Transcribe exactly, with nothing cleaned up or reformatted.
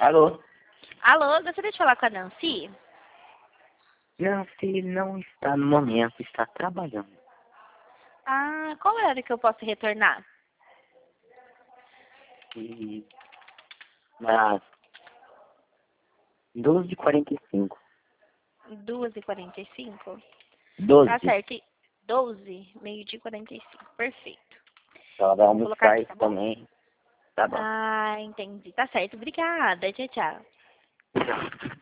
Alô? Alô, gostaria de falar com a Nancy? Nancy não está no momento, está trabalhando. Ah, qual é a hora que eu posso retornar? E às doze e quarenta e cinco. duas e quarenta e cinco? Tá doze. certo. E doze, meio-dia e quarenta e cinco. Perfeito. Ela vai Vou colocar almoçar aqui, isso tá bom? também. Tá bom. Ah, entendi. Tá certo. Obrigada. Tchau, tchau. Tchau.